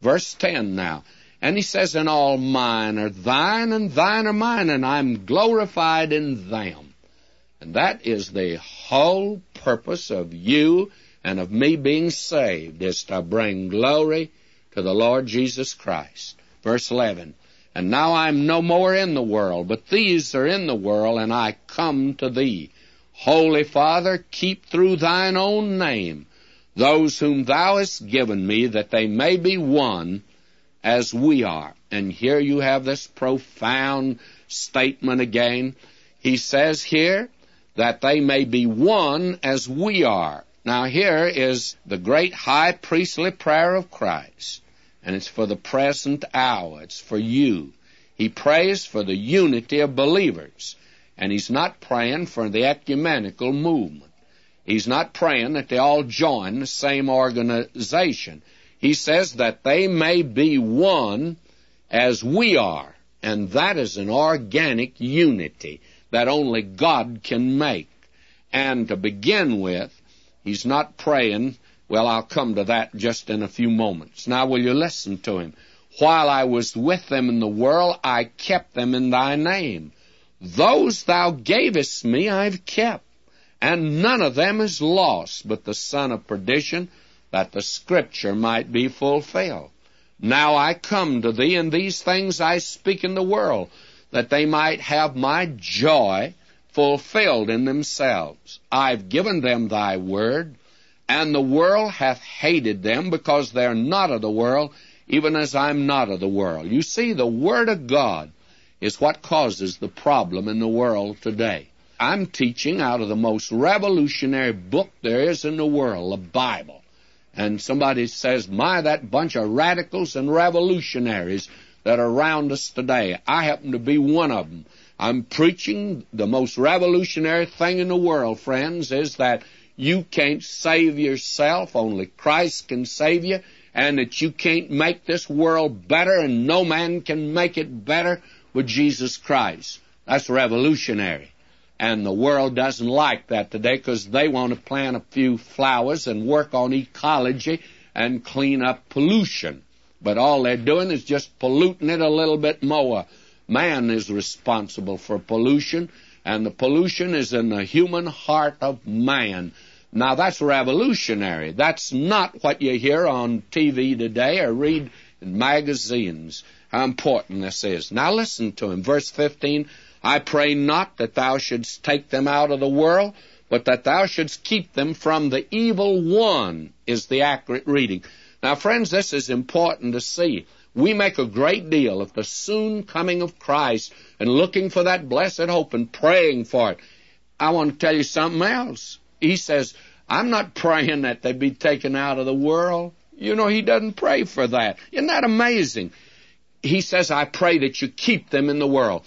Verse 10 now. And he says, and all mine are thine, and thine are mine, and I'm glorified in them. And that is the whole purpose of you and of me being saved, is to bring glory to the Lord Jesus Christ. Verse 11, and now I'm no more in the world, but these are in the world, and I come to thee. Holy Father, keep through thine own name those whom thou hast given me, that they may be one as we are. And here you have this profound statement again. He says here that they may be one as we are. Now here is the great high priestly prayer of Christ, and it's for the present hour. It's for you. He prays for the unity of believers, and he's not praying for the ecumenical movement. He's not praying that they all join the same organization. He says that they may be one as we are, and that is an organic unity that only God can make. And to begin with, he's not praying, well, I'll come to that just in a few moments. Now, will you listen to him? While I was with them in the world, I kept them in thy name. Those thou gavest me I've kept, and none of them is lost, but the son of perdition, that the scripture might be fulfilled. Now I come to thee, and these things I speak in the world, that they might have my joy fulfilled in themselves. I've given them thy word, and the world hath hated them, because they are not of the world, even as I'm not of the world. You see, the word of God is what causes the problem in the world today. I'm teaching out of the most revolutionary book there is in the world, the Bible. And somebody says, my, that bunch of radicals and revolutionaries that are around us today. I happen to be one of them. I'm preaching the most revolutionary thing in the world, friends, is that you can't save yourself. Only Christ can save you. And that you can't make this world better, and no man can make it better with Jesus Christ. That's revolutionary. And the world doesn't like that today, because they want to plant a few flowers and work on ecology and clean up pollution. But all they're doing is just polluting it a little bit more. Man is responsible for pollution, and the pollution is in the human heart of man. Now, that's revolutionary. That's not what you hear on TV today or read in magazines, how important this is. Now, listen to him. Verse 15, I pray not that thou shouldst take them out of the world, but that thou shouldst keep them from the evil one, is the accurate reading. Now, friends, this is important to see. We make a great deal of the soon coming of Christ and looking for that blessed hope and praying for it. I want to tell you something else. He says, I'm not praying that they be taken out of the world. You know, he doesn't pray for that. Isn't that amazing? He says, I pray that you keep them in the world.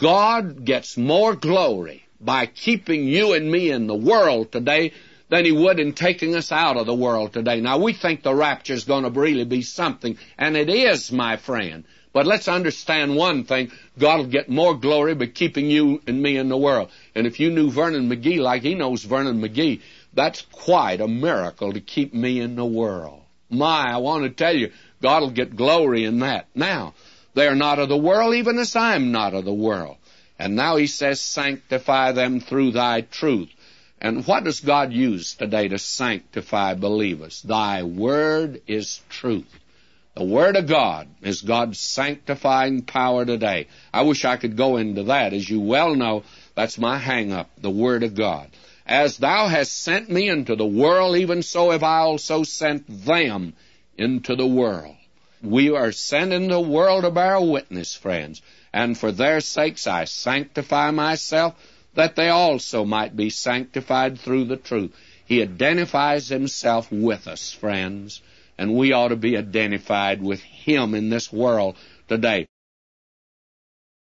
God gets more glory by keeping you and me in the world today than he would in taking us out of the world today. Now, we think the rapture is going to really be something, and it is, my friend. But let's understand one thing. God will get more glory by keeping you and me in the world. And if you knew Vernon McGee like he knows Vernon McGee, that's quite a miracle to keep me in the world. My, I want to tell you, God will get glory in that. Now, they are not of the world, even as I am not of the world. And now he says, sanctify them through thy truth. And what does God use today to sanctify believers? Thy word is truth. The Word of God is God's sanctifying power today. I wish I could go into that. As you well know, that's my hang-up, the Word of God. As thou hast sent me into the world, even so have I also sent them into the world. We are sent into the world to bear witness, friends. And for their sakes I sanctify myself, that they also might be sanctified through the truth. He identifies himself with us, friends. And we ought to be identified with him in this world today.